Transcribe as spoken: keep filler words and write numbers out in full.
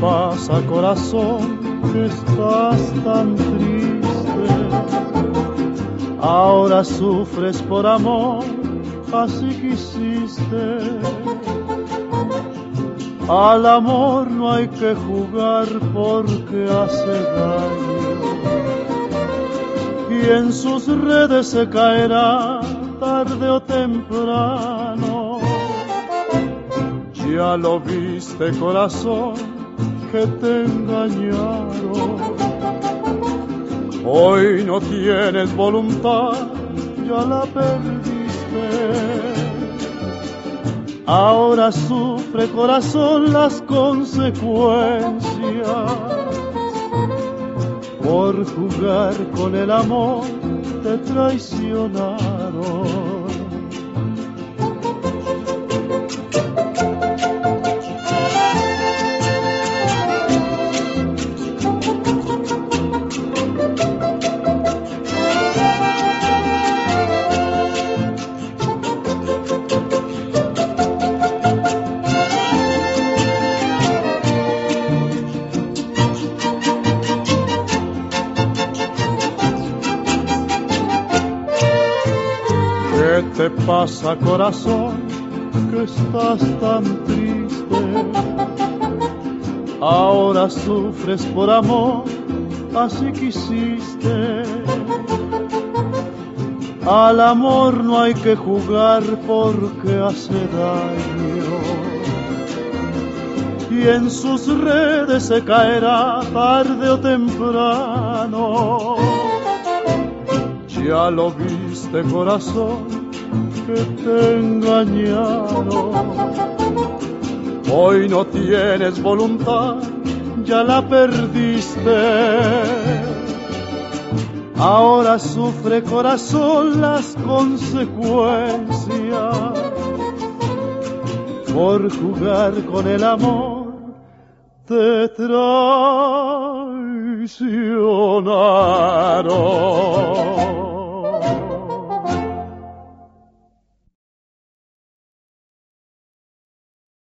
pasa, corazón, que estás tan triste? Ahora sufres por amor, así quisiste. Al amor no hay que jugar porque hace daño, y en sus redes se caerá tarde o temprano. Ya lo viste, corazón, que te engañaron. Hoy no tienes voluntad, ya la perdiste. Ahora sufre, corazón, las consecuencias por jugar con el amor, te traicionaron. ¿Qué te pasa, corazón, que estás tan triste? Ahora sufres por amor, así quisiste. Al amor no hay que jugar porque hace daño, y en sus redes se caerá tarde o temprano. Ya lo viste, corazón, que te engañaron. Hoy no tienes voluntad, ya la perdiste. Ahora sufre, corazón, las consecuencias por jugar con el amor, te traicionaron.